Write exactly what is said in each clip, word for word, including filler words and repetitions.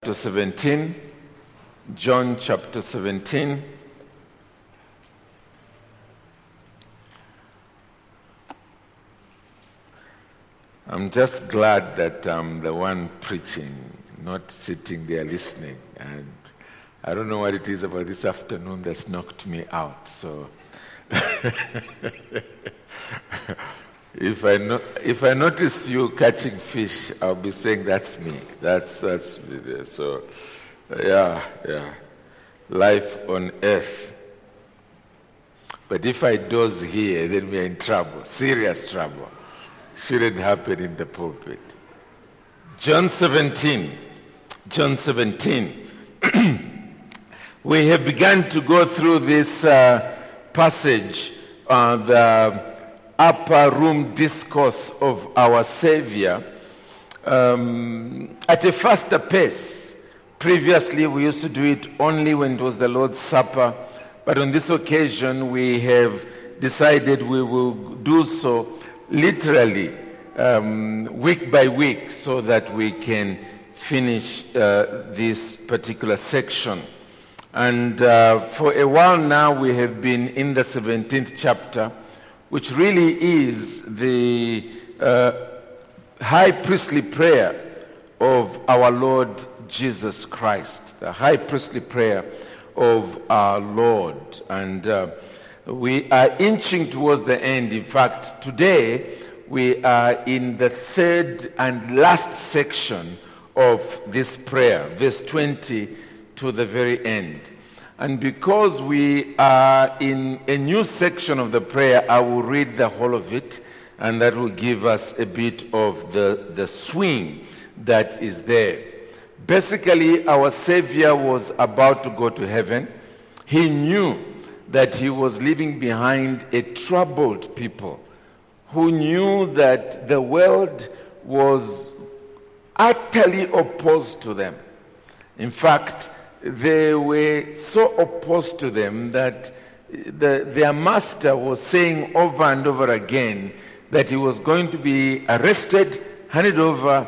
Chapter seventeen, John chapter seventeen. I'm just glad that I'm the one preaching, not sitting there listening. And I don't know what it is about this afternoon that's knocked me out. So if I no, if I notice you catching fish, I'll be saying that's me. That's that's me. So yeah, yeah. Life on earth. But if I doze here, then we're in trouble, serious trouble. Shouldn't happen in the pulpit. John seventeen. John seventeen. We have begun to go through this uh, passage, uh, the upper room discourse of our Savior, um, at a faster pace. Previously, we used to do it only when it was the Lord's Supper, but on this occasion, we have decided we will do so literally, um, week by week, so that we can finish uh, this particular section. And uh, for a while now, we have been in the seventeenth chapter, which really is the uh, high priestly prayer of our Lord Jesus Christ, the high priestly prayer of our Lord. And uh, we are inching towards the end. In fact, today we are in the third and last section of this prayer, verse twenty to the very end. And because we are in a new section of the prayer, I will read the whole of it, and that will give us a bit of the, the swing that is there. Basically, our Savior was about to go to heaven. He knew that he was leaving behind a troubled people who knew that the world was utterly opposed to them. In fact, they were so opposed to them that the, their master was saying over and over again that he was going to be arrested, handed over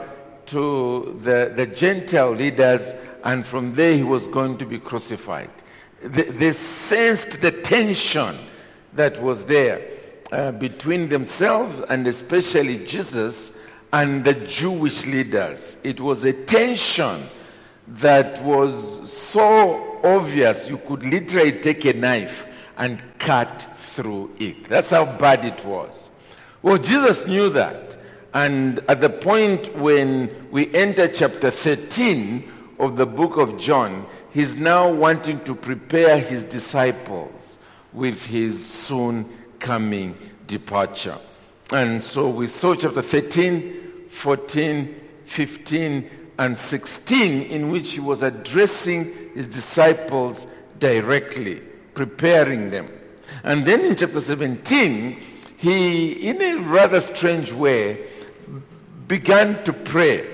to the, the Gentile leaders, and from there he was going to be crucified. They, they sensed the tension that was there uh, between themselves, and especially Jesus and the Jewish leaders. It was a tension that was so obvious you could literally take a knife and cut through it. That's how bad it was. Well, Jesus knew that. And at the point when we enter chapter thirteen of the book of John, he's now wanting to prepare his disciples with his soon coming departure. And so we saw chapter thirteen, fourteen, fifteen, and sixteen, in which he was addressing his disciples directly, preparing them. And then in chapter seventeen, he, in a rather strange way, began to pray.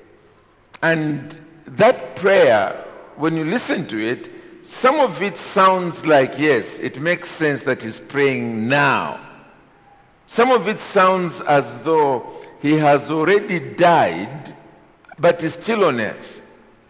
And that prayer, when you listen to it, some of it sounds like, yes, it makes sense that he's praying now. Some of it sounds as though he has already died, but is still on earth.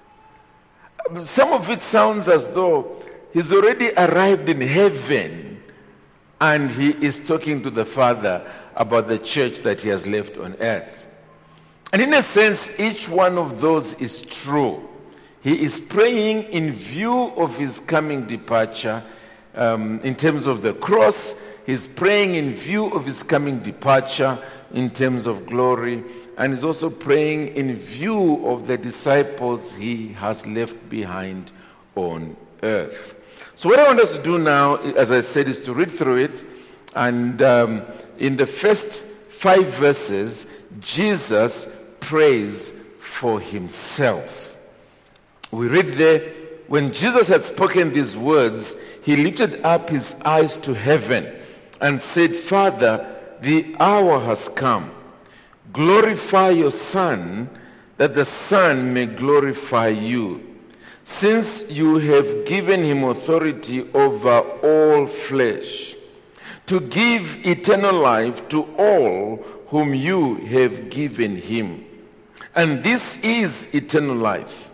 Some of it sounds as though he's already arrived in heaven and he is talking to the Father about the church that he has left on earth. And in a sense, each one of those is true. He is praying in view of his coming departure. Um, in terms of the cross, he's praying in view of his coming departure in terms of glory. And he's also praying in view of the disciples he has left behind on earth. So what I want us to do now, as I said, is to read through it. And um, in the first five verses, Jesus prays for himself. We read there, when Jesus had spoken these words, he lifted up his eyes to heaven and said, Father, the hour has come. Glorify your Son, that the Son may glorify you, since you have given him authority over all flesh, to give eternal life to all whom you have given him. And this is eternal life,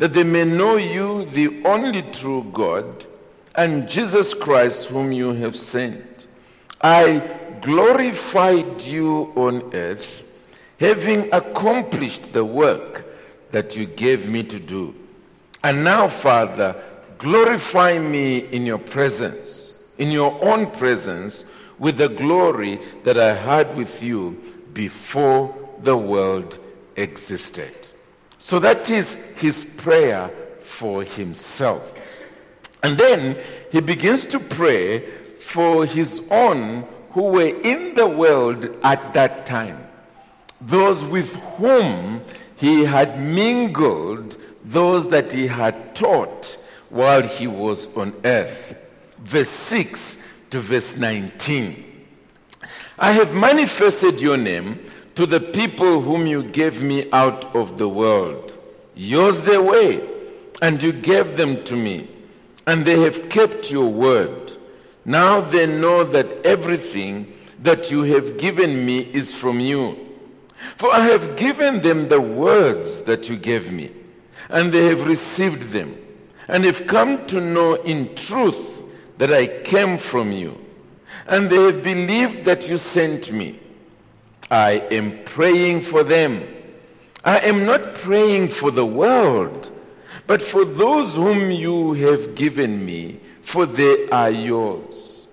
that they may know you, the only true God, and Jesus Christ whom you have sent. I glorified you on earth, having accomplished the work that you gave me to do. And now, Father, glorify me in your presence, in your own presence, with the glory that I had with you before the world existed. So that is his prayer for himself. And then he begins to pray for his own who were in the world at that time, those with whom he had mingled, those that he had taught while he was on earth. Verse six to verse nineteen. I have manifested your name to the people whom you gave me out of the world. Yours they were, and you gave them to me, and they have kept your word. Now they know that everything that you have given me is from you. For I have given them the words that you gave me, and they have received them, and have come to know in truth that I came from you, and they have believed that you sent me. I am praying for them. I am not praying for the world, but for those whom you have given me, for they are yours.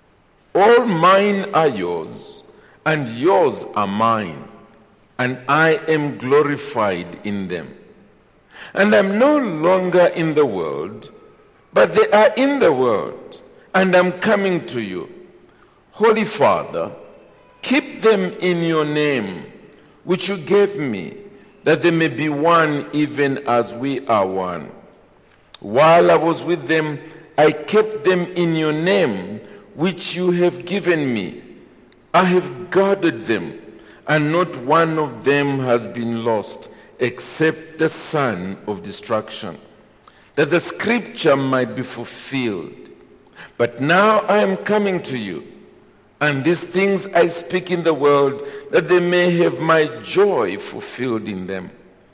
All mine are yours, and yours are mine, and I am glorified in them. And I am no longer in the world, but they are in the world, and I am coming to you. Holy Father, keep them in your name, which you gave me, that they may be one even as we are one. While I was with them, I kept them in your name, which you have given me. I have guarded them, and not one of them has been lost, except the son of destruction, that the scripture might be fulfilled. But now I am coming to you, and these things I speak in the world, that they may have my joy fulfilled in them.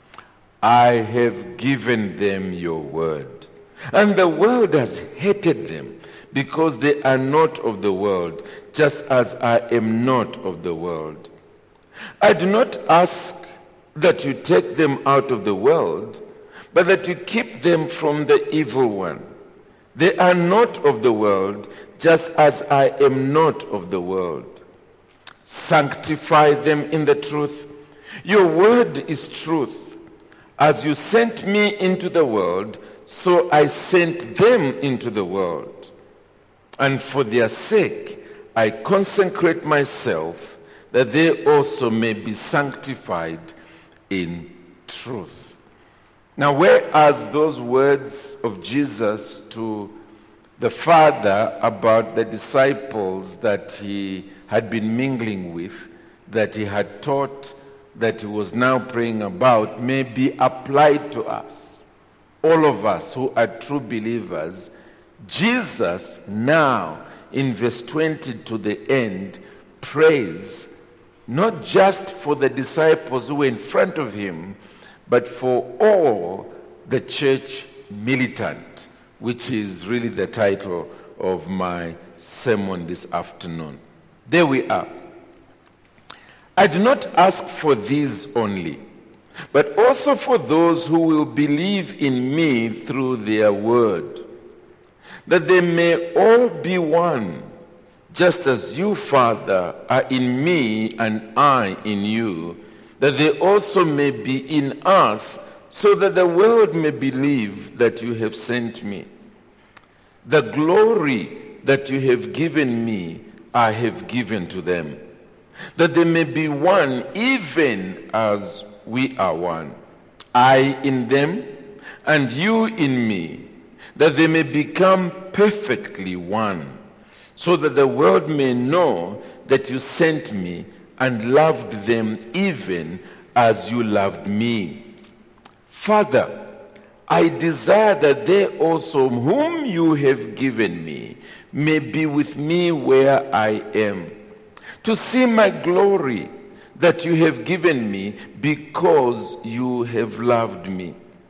I have given them your word, and the world has hated them, because they are not of the world, just as I am not of the world. I do not ask that you take them out of the world, but that you keep them from the evil one. They are not of the world, just as I am not of the world. Sanctify them in the truth. Your word is truth. As you sent me into the world, so I sent them into the world. And for their sake, I consecrate myself, that they also may be sanctified in truth. Now, whereas those words of Jesus to the Father about the disciples that he had been mingling with, that he had taught, that he was now praying about, may be applied to us, all of us who are true believers, Jesus now, in verse twenty to the end, prays not just for the disciples who were in front of him, but for all the church militant, which is really the title of my sermon this afternoon. There we are. I do not ask for these only, but also for those who will believe in me through their word, that they may all be one, just as you, Father, are in me and I in you, that they also may be in us, so that the world may believe that you have sent me. The glory that you have given me, I have given to them, that they may be one even as we are one. I in them, and you in me, that they may become perfectly one, so that the world may know that you sent me and loved them even as you loved me. Father, I desire that they also whom you have given me may be with me where I am, to see my glory that you have given me because you have loved me.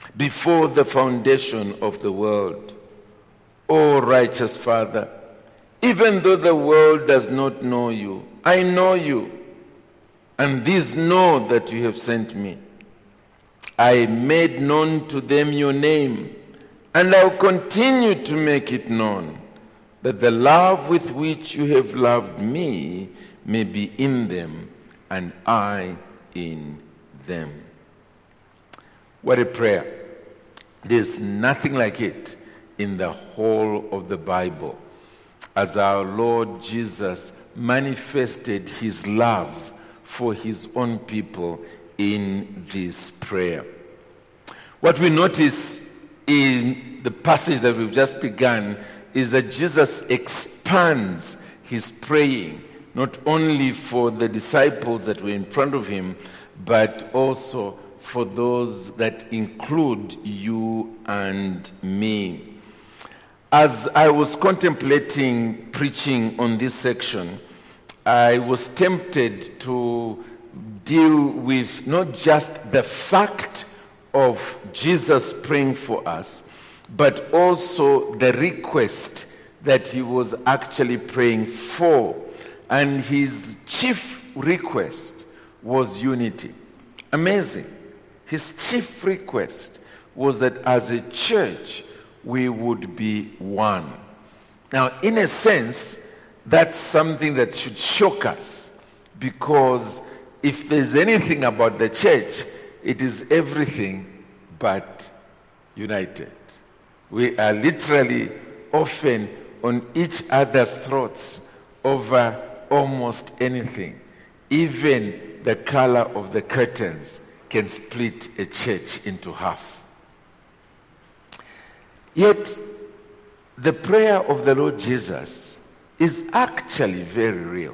before the foundation of the world. O righteous Father, even though the world does not know you, I know you, and these know that you have sent me. I made known to them your name, and I'll continue to make it known, that the love with which you have loved me may be in them, and I in them. What a prayer. There's nothing like it in the whole of the Bible, as our Lord Jesus manifested his love for his own people in this prayer. What we notice in the passage that we've just begun is that Jesus expands his praying, not only for the disciples that were in front of him, but also for those that include you and me. As I was contemplating preaching on this section, I was tempted to deal with not just the fact of Jesus praying for us, but also the request that he was actually praying for. And his chief request was unity. Amazing. His chief request was that as a church, we would be one. Now, in a sense, that's something that should shock us, because if there's anything about the church, it is everything but united. We are literally often on each other's throats over almost anything. Even the color of the curtains can split a church into half. Yet, the prayer of the Lord Jesus is actually very real.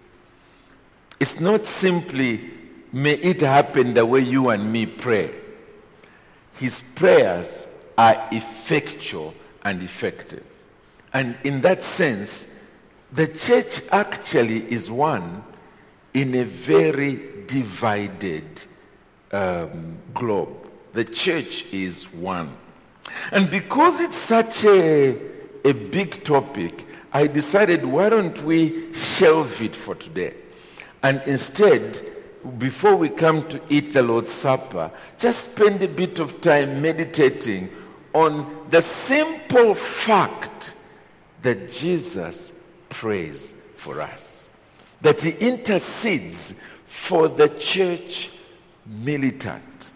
It's not simply, may it happen the way you and me pray. His prayers are effectual and effective. And in that sense, the church actually is one in a very divided um, globe. The church is one. And because it's such a, a big topic, I decided, why don't we shelve it for today? And instead, before we come to eat the Lord's Supper, just spend a bit of time meditating on the simple fact that Jesus prays for us, that he intercedes for the church militant,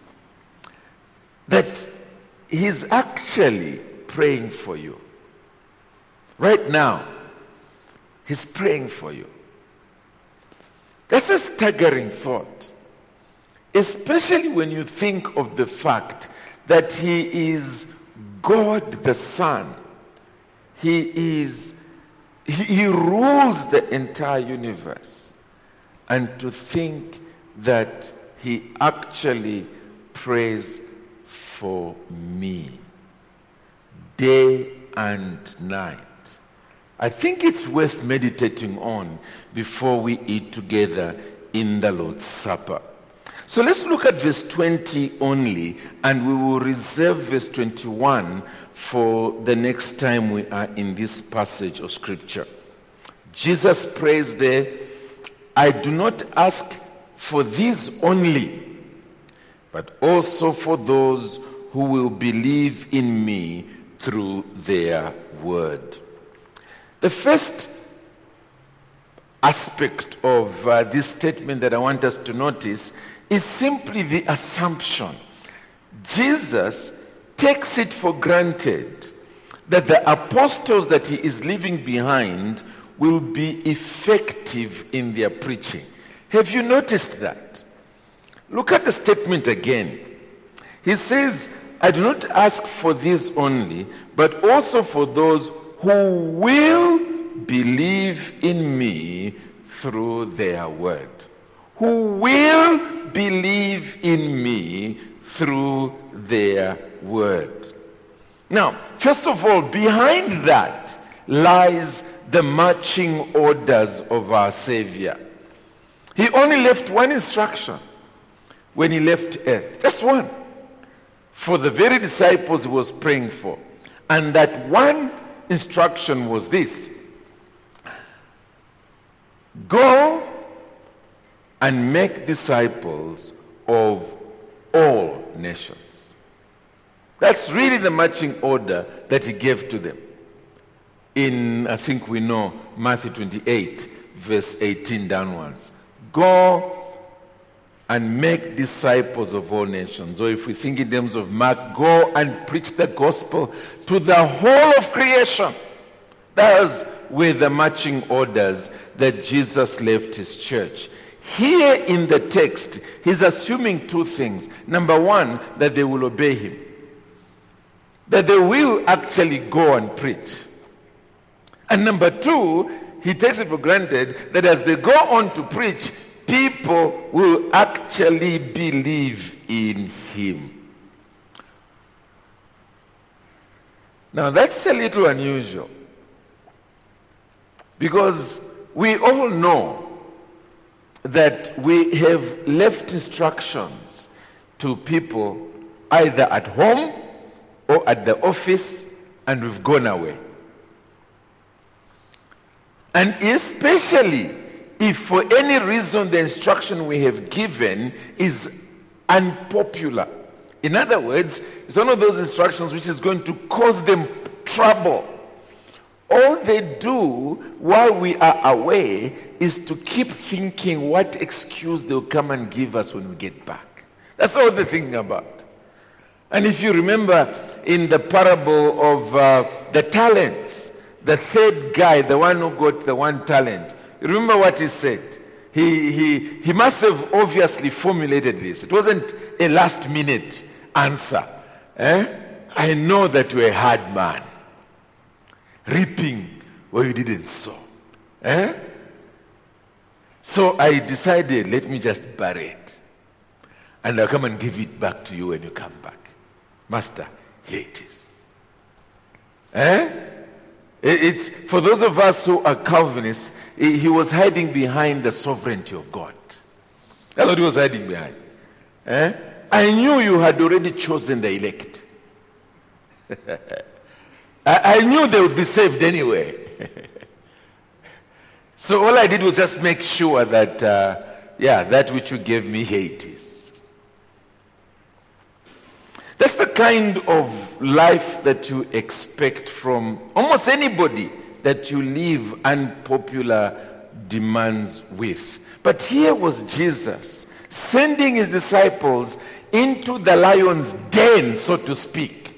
that he's actually praying for you. Right now, he's praying for you. That's a staggering thought, especially when you think of the fact that he is God the Son. He is, he, he rules the entire universe. And to think that he actually prays for me day and night. I think it's worth meditating on before we eat together in the Lord's Supper. So let's look at verse twenty only, and we will reserve verse twenty-one for the next time we are in this passage of Scripture. Jesus prays there, I do not ask for these only, but also for those who will believe in me through their word. The first aspect of uh, this statement that I want us to notice is simply the assumption. Jesus takes it for granted that the apostles that he is leaving behind will be effective in their preaching. Have you noticed that? Look at the statement again. He says, I do not ask for these only, but also for those who will believe in me through their word. Who will believe in me through their word. Now, first of all, behind that lies the marching orders of our Savior. He only left one instruction when he left earth. Just one. for the very disciples he was praying for. And that one instruction was this: go and make disciples of all nations. That's really the marching order that he gave to them. In, I think we know, Matthew twenty-eight, verse eighteen downwards. Go and make disciples of all nations. Or if we think in terms of Mark, go and preach the gospel to the whole of creation. Those were the marching orders that Jesus left his church. Here in the text, he's assuming two things. Number one, that they will obey him. That they will actually go and preach. And number two, he takes it for granted that as they go on to preach, people will actually believe in him. Now that's a little unusual, because we all know that we have left instructions to people either at home or at the office, and we've gone away. And especially if for any reason the instruction we have given is unpopular. In other words, it's one of those instructions which is going to cause them trouble. All they do while we are away is to keep thinking what excuse they'll come and give us when we get back. That's all they're thinking about. And if you remember in the parable of uh, the talents, the third guy, the one who got the one talent, remember what he said? He, he, he must have obviously formulated this. It wasn't a last minute answer. Eh? I know that you're a hard man, reaping where you didn't sow. Eh? So I decided, let me just bury it. And I'll come and give it back to you when you come back. Master, here it is. Eh? It's, for those of us who are Calvinists, he was hiding behind the sovereignty of God. That's what he was hiding behind. Eh? I knew you had already chosen the elect. I, I knew they would be saved anyway. So all I did was just make sure that, uh, yeah, that which you gave me, here it is. That's the kind of life that you expect from almost anybody that you leave unpopular demands with. But here was Jesus sending his disciples into the lion's den, so to speak.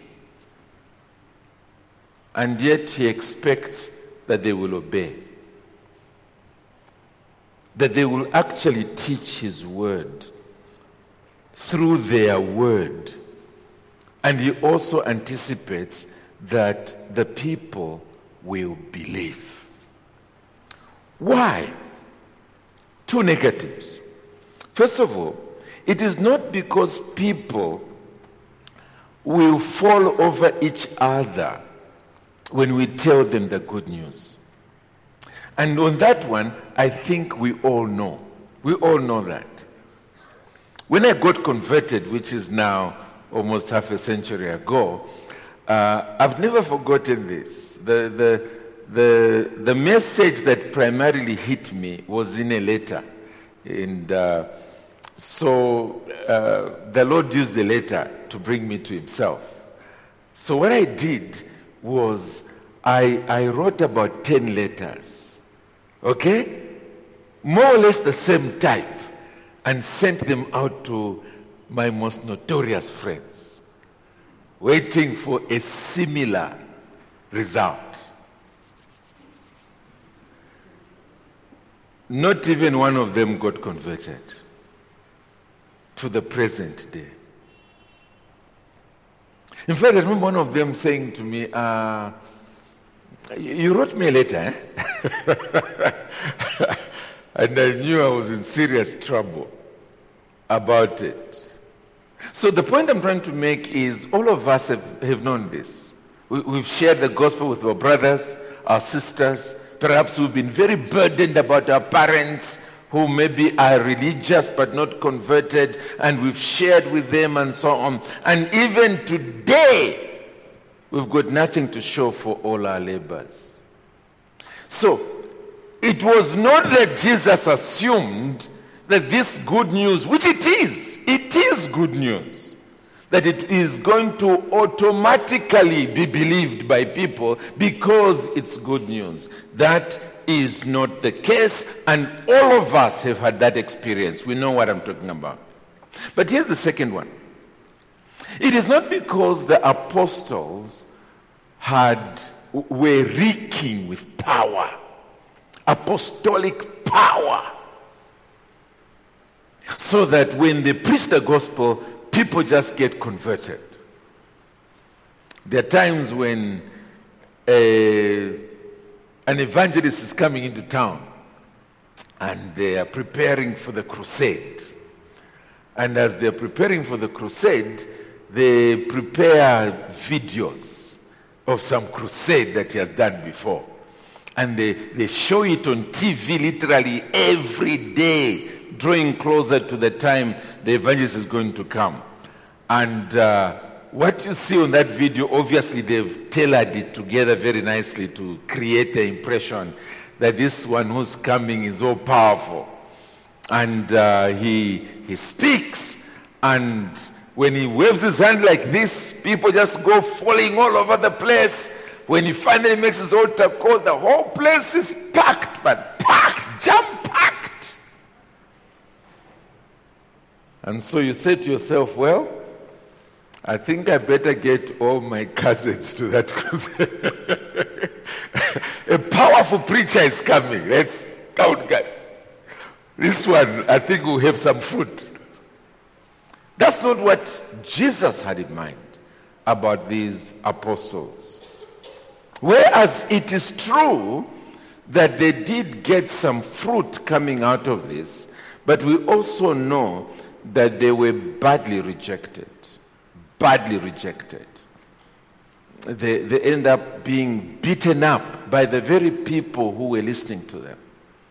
And yet he expects that they will obey. That they will actually teach his word through their word. And he also anticipates that the people will believe. Why? Two negatives. First of all, it is not because people will fall over each other when we tell them the good news. And on that one, I think we all know. We all know that. When I got converted, which is now almost half a century ago, uh, I've never forgotten this. The, the, the, the message that primarily hit me was in a letter. And uh, so uh, the Lord used the letter to bring me to himself. So what I did was I, I wrote about ten letters, okay? More or less the same type, and sent them out to my most notorious friends, waiting for a similar result. Not even one of them got converted to the present day. In fact, I remember one of them saying to me, uh, you wrote me a letter, eh? And I knew I was in serious trouble about it. So the point I'm trying to make is all of us have, have known this. We, we've shared the gospel with our brothers, our sisters. Perhaps we've been very burdened about our parents who maybe are religious but not converted, and we've shared with them and so on. And even today, we've got nothing to show for all our labors. So, it was not that Jesus assumed that this good news, which it is, it is good news, that it is going to automatically be believed by people because it's good news. That is not the case, and all of us have had that experience. We know what I'm talking about. But here's the second one. It is not because the apostles had were reeking with power, apostolic power, so that when they preach the gospel, people just get converted. There are times when a, an evangelist is coming into town and they are preparing for the crusade. And as they're preparing for the crusade, they prepare videos of some crusade that he has done before. And they, they show it on T V literally every day, drawing closer to the time the evangelist is going to come. And uh, what you see on that video, obviously they've tailored it together very nicely to create the impression that this one who's coming is all powerful. And uh, he, he speaks, and when he waves his hand like this, people just go falling all over the place. When he finally makes his altar call, the whole place is packed, but packed, jam-packed. And so you say to yourself, well, I think I better get all my cousins to that crusade. A powerful preacher is coming. Let's count, guys. This one, I think, will have some fruit. That's not what Jesus had in mind about these apostles. Whereas it is true that they did get some fruit coming out of this, but we also know that they were badly rejected. Badly rejected. They, they end up being beaten up by the very people who were listening to them.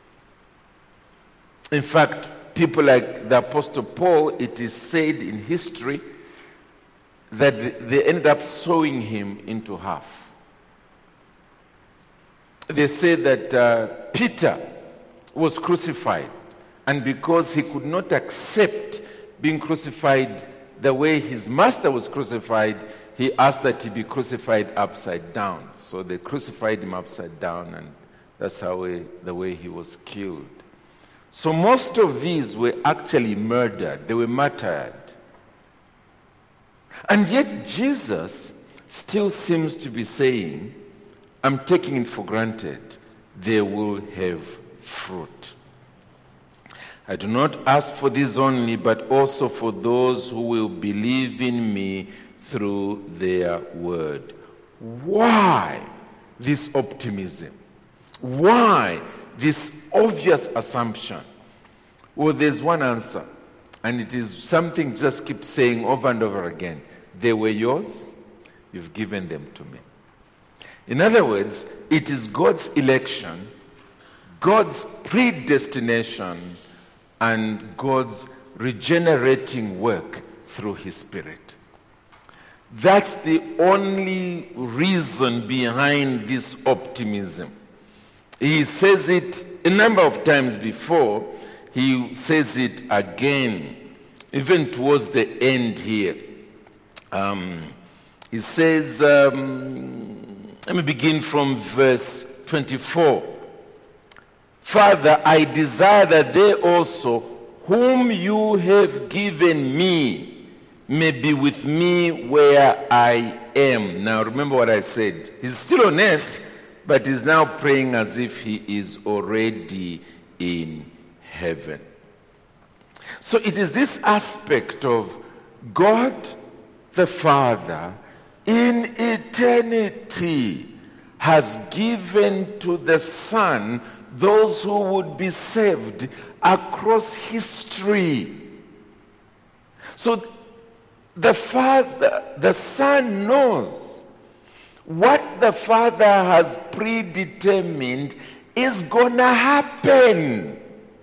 In fact, people like the Apostle Paul, it is said in history that they ended up sawing him into half. They say that uh, Peter was crucified, and because he could not accept being crucified the way his master was crucified, he asked that he be crucified upside down. So they crucified him upside down, and that's how he, the way he was killed. So most of these were actually murdered. They were martyred. And yet Jesus still seems to be saying, I'm taking it for granted, they will have fruit. I do not ask for this only, but also for those who will believe in me through their word. Why this optimism? Why this obvious assumption? Well, there's one answer, and it is something just keep saying over and over again. They were yours, you've given them to me. In other words, it is God's election, God's predestination, and God's regenerating work through his Spirit. That's the only reason behind this optimism. He says it a number of times before. He says it again, even towards the end here. Um, he says, um, let me begin from verse twenty-four. Father, I desire that they also, whom you have given me, may be with me where I am. Now remember what I said. He's still on earth, but he's now praying as if he is already in heaven. So it is this aspect of God the Father in eternity has given to the Son those who would be saved across history. So the Father, the Son knows what the Father has predetermined is gonna happen.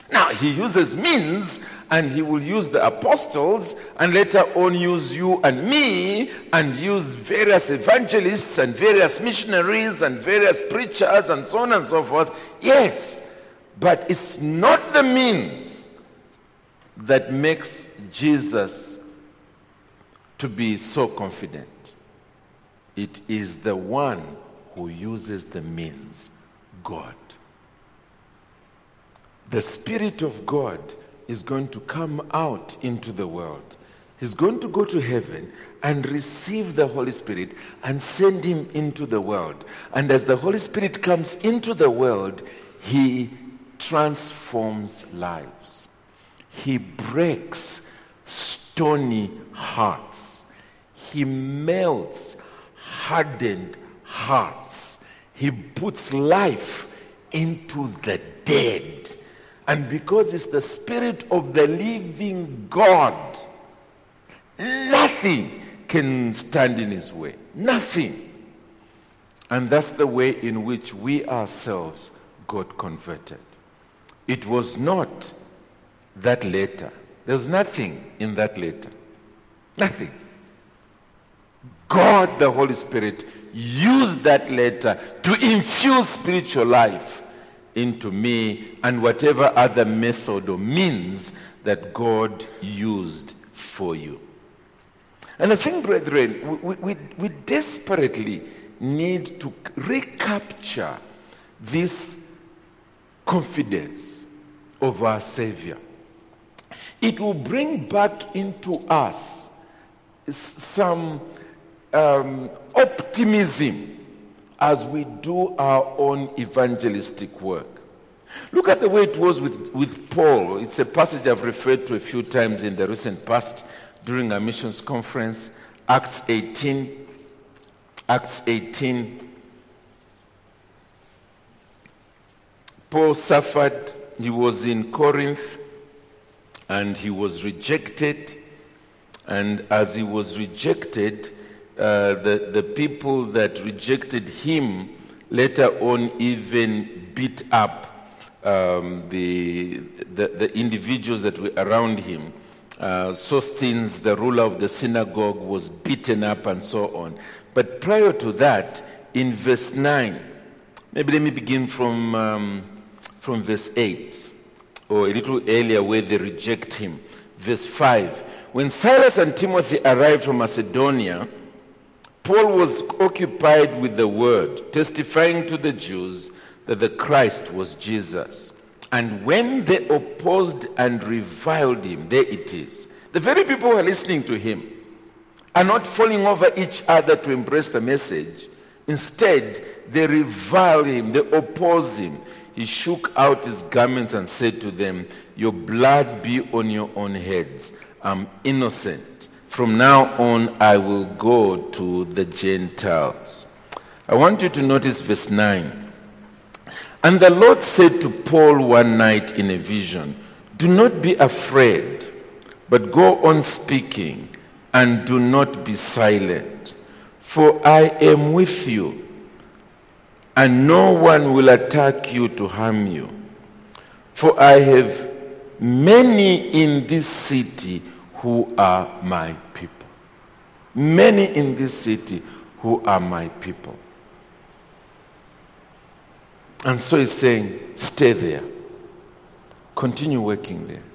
Now, he uses means, and he will use the apostles, and later on use you and me, and use various evangelists and various missionaries and various preachers and so on and so forth. Yes, but it's not the means that makes Jesus to be so confident. It is the one who uses the means, God. The Spirit of God is going to come out into the world. He's going to go to heaven and receive the Holy Spirit and send him into the world. And as the Holy Spirit comes into the world, he transforms lives. He breaks stony hearts. He melts hardened hearts. He puts life into the dead. And because it's the Spirit of the living God, nothing can stand in his way. Nothing. And that's the way in which we ourselves got converted. It was not that letter. There's nothing in that letter. Nothing. God, the Holy Spirit, used that letter to infuse spiritual life into me and whatever other method or means that God used for you. And I think, brethren, we, we, we desperately need to recapture this confidence of our Savior. It will bring back into us some um, optimism as we do our own evangelistic work. Look at the way it was with, with Paul. It's a passage I've referred to a few times in the recent past during our missions conference, Acts eighteen. Acts eighteen. Paul suffered. He was in Corinth and he was rejected. And as he was rejected, uh, the, the people that rejected him later on even beat up um, the, the, the individuals that were around him. Uh, Sosthenes, the ruler of the synagogue, was beaten up and so on. But prior to that, in verse nine, maybe let me begin from, um, from verse eight, or a little earlier where they reject him. Verse five, when Silas and Timothy arrived from Macedonia, Paul was occupied with the word, testifying to the Jews that the Christ was Jesus. And when they opposed and reviled him, there it is. The very people who are listening to him are not falling over each other to embrace the message. Instead, they revile him, they oppose him. He shook out his garments and said to them, "Your blood be on your own heads. I'm innocent. From now on, I will go to the Gentiles." I want you to notice verse nine. And the Lord said to Paul one night in a vision, "Do not be afraid, but go on speaking, and do not be silent. For I am with you, and no one will attack you to harm you. For I have many in this city who are my people." Many in this city who are my people. And so he's saying, stay there. Continue working there.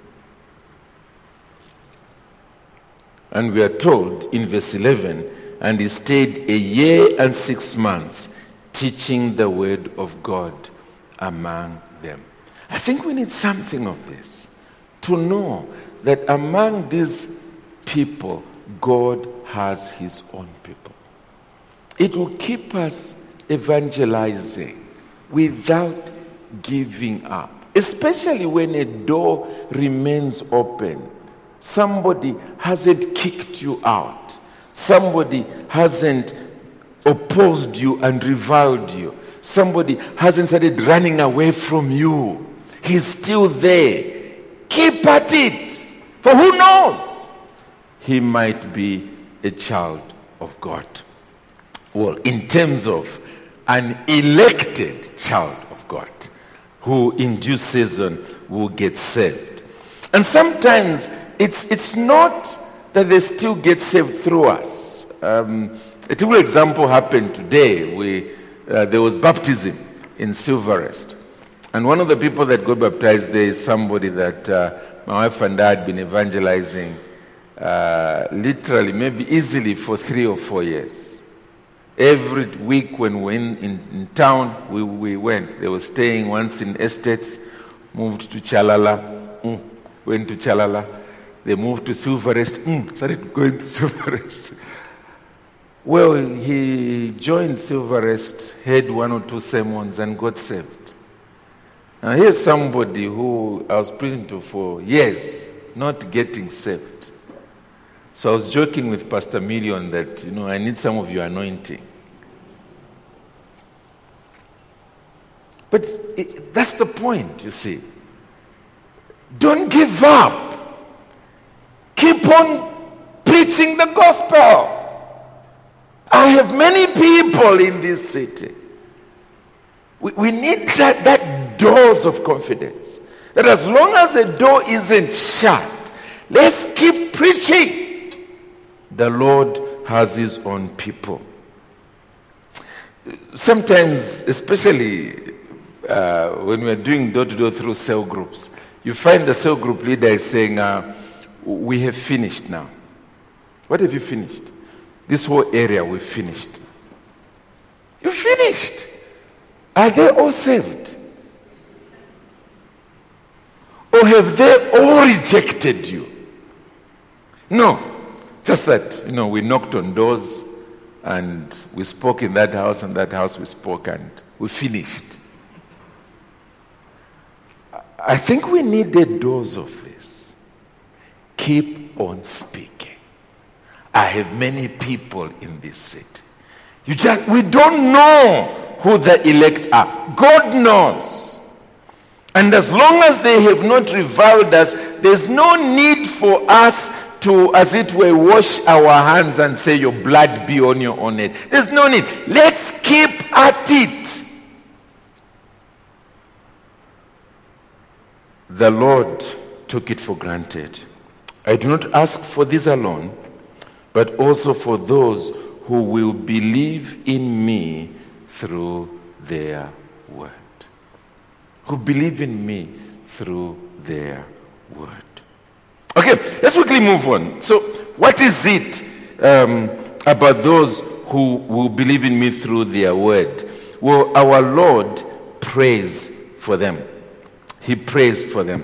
And we are told in verse eleven, and he stayed a year and six months teaching the word of God among them. I think we need something of this, to know that among these people, God has his own people. It will keep us evangelizing without giving up, especially when a door remains open. Somebody hasn't kicked you out. Somebody hasn't opposed you and reviled you. Somebody hasn't started running away from you. He's still there. Keep at it. For who knows? He might be a child of God. Well, in terms of an elected child of God, who in due season will get saved. And sometimes it's it's not that they still get saved through us. Um, a typical example happened today. We, uh, there was baptism in Silverest. And one of the people that got baptized there is somebody that uh, my wife and I had been evangelizing uh, literally, maybe easily for three or four years. Every week when we were in, in, in town, we, we went. They were staying once in estates, moved to Chalala, mm, went to Chalala. They moved to Silverest, mm, started going to Silverest. Well, he joined Silverest, had one or two sermons, and got saved. Now, here's somebody who I was preaching to for years, not getting saved. So I was joking with Pastor Million that, you know, I need some of your anointing. But it, that's the point, you see. Don't give up. Keep on preaching the gospel. I have many people in this city. We, we need that, that doors of confidence. That as long as the door isn't shut, let's keep preaching. The Lord has his own people. Sometimes, especially uh, when we're doing door-to-door through cell groups, you find the cell group leader is saying, uh, we have finished now. What have you finished? This whole area we've finished. You finished. Are they all saved? Or have they all rejected you? No. Just that, you know, we knocked on doors and we spoke in that house and that house we spoke and we finished. I think we need the doors of this. Keep on speaking. I have many people in this city. You just, we don't know who the elect are. God knows. And as long as they have not reviled us, there's no need for us to, as it were, wash our hands and say, your blood be on your own head. There's no need. Let's keep at it. The Lord took it for granted. I do not ask for this alone, but also for those who will believe in me through their word. Who believe in me through their word. Okay, let's quickly move on. So, what is it um, about those who will believe in me through their word? Well, our Lord prays for them. He prays for them.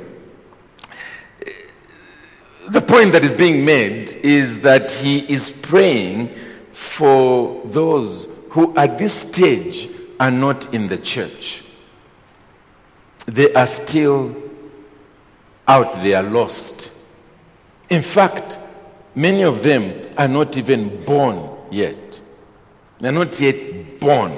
The point that is being made is that he is praying for those who at this stage are not in the church. They are still out there lost. In fact, many of them are not even born yet. They're not yet born.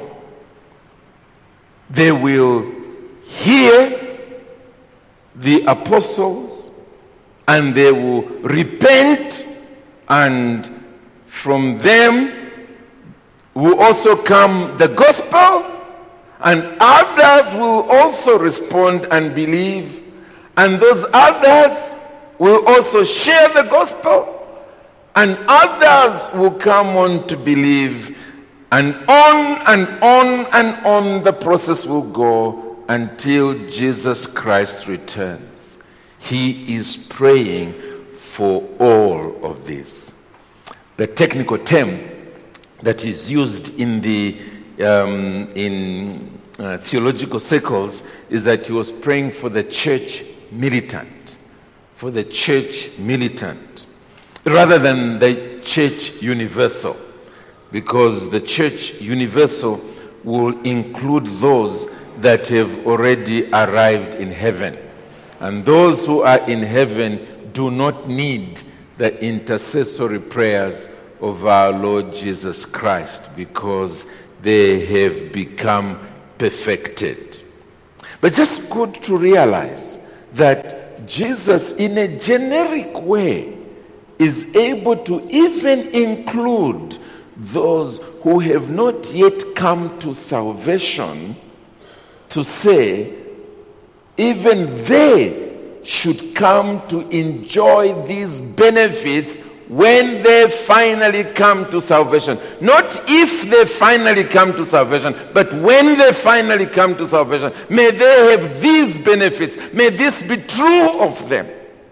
They will hear the apostles and they will repent, and from them will also come the gospel, and others will also respond and believe, and those others will also share the gospel, and others will come on to believe, and on and on and on the process will go until Jesus Christ returns. He is praying for all of this. The technical term that is used in the um, in uh, theological circles is that he was praying for the church militant, for the church militant, rather than the church universal, because the church universal will include those that have already arrived in heaven. And those who are in heaven do not need the intercessory prayers of our Lord Jesus Christ, because they have become perfected. But just good to realize that Jesus, in a generic way, is able to even include those who have not yet come to salvation, to say, even they should come to enjoy these benefits when they finally come to salvation. Not if they finally come to salvation, but when they finally come to salvation, may they have these benefits. May this be true of them.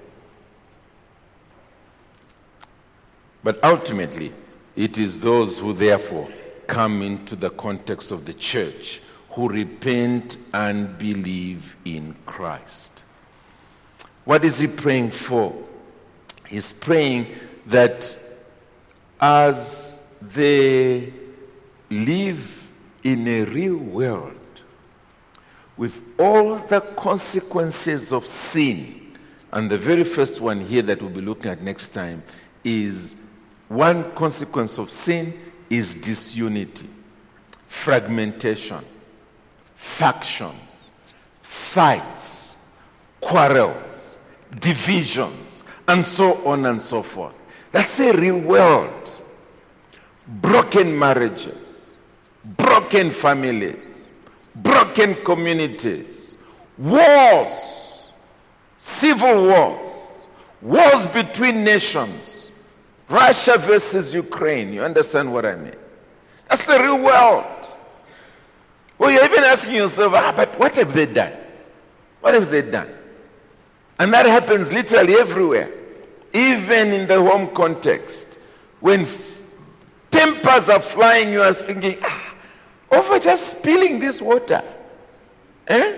But ultimately, it is those who therefore come into the context of the church who repent and believe in Christ. What is he praying for? He's praying that as they live in a real world with all the consequences of sin, and the very first one here that we'll be looking at next time is one consequence of sin is disunity, fragmentation, factions, fights, quarrels, divisions, and so on and so forth. That's a real world. Broken marriages, broken families, broken communities, wars, civil wars, wars between nations, Russia versus Ukraine. You understand what I mean? That's the real world. Well, you're even asking yourself, ah, but what have they done? What have they done? And that happens literally everywhere. Even in the home context. When f- tempers are flying, you are thinking, ah, over just spilling this water. Eh?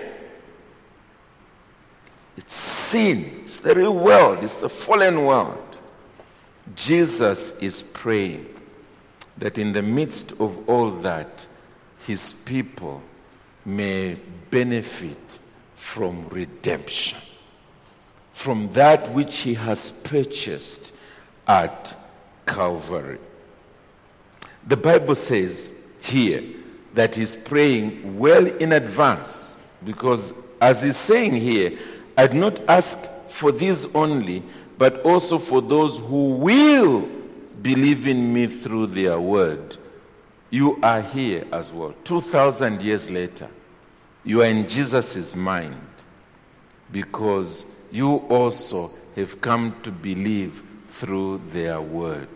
It's sin. It's the real world. It's the fallen world. Jesus is praying that in the midst of all that, his people may benefit from redemption, from that which he has purchased at Calvary. The Bible says here that he's praying well in advance, because as he's saying here, I do not ask for these only, but also for those who will believe in me through their word. You are here as well. two thousand years later, you are in Jesus' mind because you also have come to believe through their word.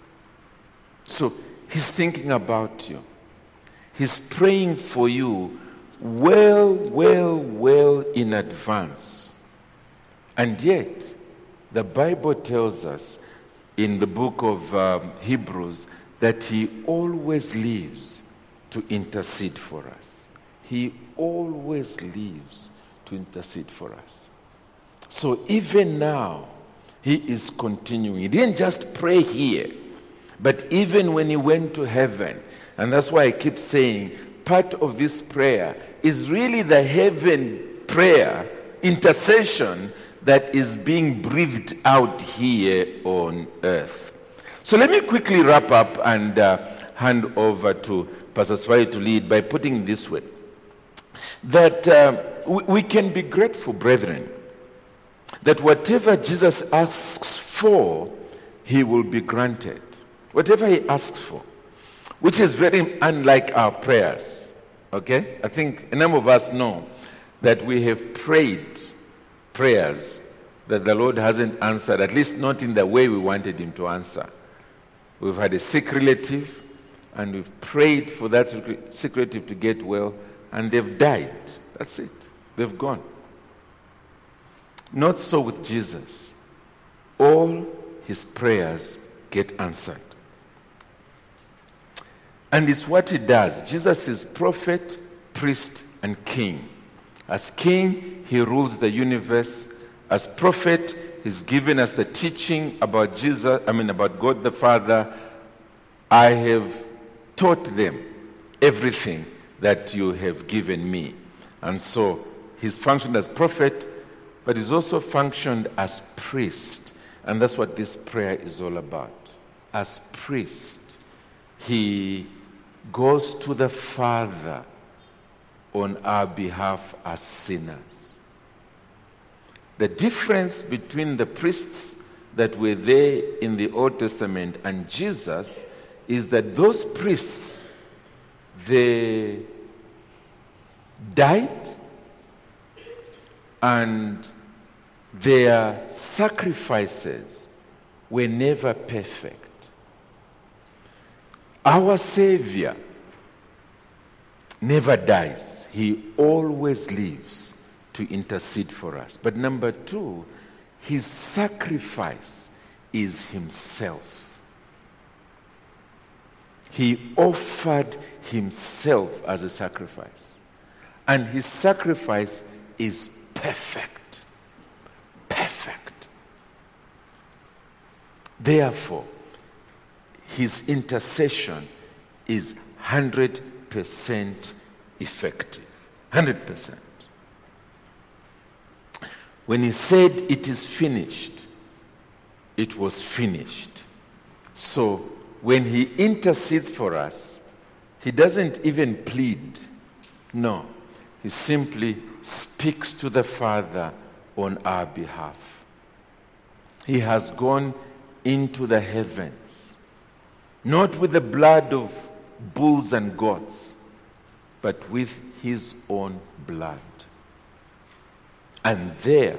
So he's thinking about you. He's praying for you well, well, well in advance. And yet, the Bible tells us in the book of um, Hebrews that he always lives to intercede for us. He always lives to intercede for us. So even now, he is continuing. He didn't just pray here, but even when he went to heaven, and that's why I keep saying, part of this prayer is really the heaven prayer, intercession, that is being breathed out here on earth. So let me quickly wrap up and uh, hand over to Pastor Safari to lead by putting it this way, that uh, we, we can be grateful, brethren, that whatever Jesus asks for, he will be granted. Whatever he asks for, which is very unlike our prayers. Okay? I think a number of us know that we have prayed prayers that the Lord hasn't answered, at least not in the way we wanted him to answer. We've had a sick relative, and we've prayed for that sick relative to get well, and they've died. That's it. They've gone. Not so with Jesus. All his prayers get answered. And it's what he does. Jesus is prophet, priest, and king. As king, he rules the universe. As prophet, he's given us the teaching about Jesus, I mean about God the Father. I have taught them everything that you have given me. And so he's functioned as prophet, but he's also functioned as priest. And that's what this prayer is all about. As priest, he goes to the Father on our behalf as sinners. The difference between the priests that were there in the Old Testament and Jesus is that those priests, they died And their sacrifices were never perfect. Our Savior never dies. He always lives to intercede for us. But number two, his sacrifice is himself. He offered himself as a sacrifice. And his sacrifice is perfect. Perfect. Therefore, his intercession is one hundred percent effective. one hundred percent. When he said it is finished, it was finished. So when he intercedes for us, he doesn't even plead. No, he simply speaks to the Father on our behalf. He has gone into the heavens, not with the blood of bulls and goats, but with his own blood. And there,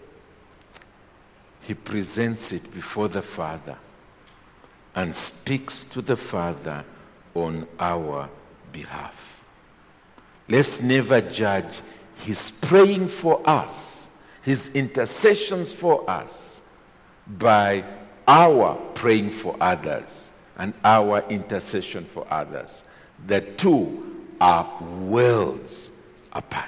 he presents it before the Father and speaks to the Father on our behalf. Let's never judge his praying for us, his intercessions for us, by our praying for others and our intercession for others. The two are worlds apart.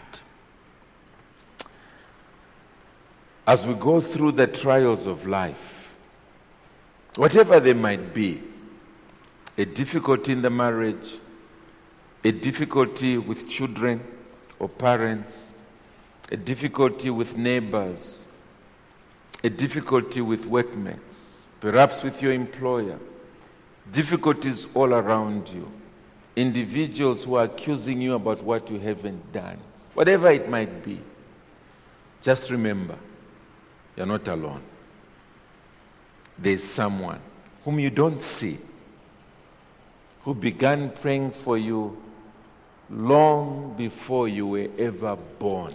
As we go through the trials of life, whatever they might be, a difficulty in the marriage, a difficulty with children or parents, a difficulty with neighbors, a difficulty with workmates, perhaps with your employer, difficulties all around you, individuals who are accusing you about what you haven't done, whatever it might be, just remember, you're not alone. There's someone whom you don't see, who began praying for you long before you were ever born,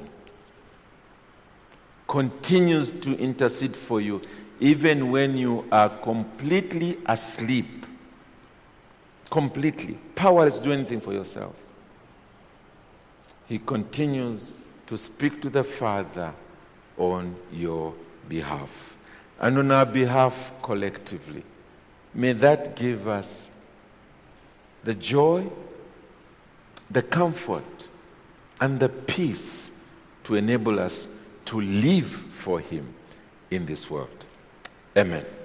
continues to intercede for you even when you are completely asleep, completely powerless to do anything for yourself. He continues to speak to the Father on your behalf and on our behalf collectively. May that give us the joy, the comfort, and the peace to enable us to live for him in this world. Amen.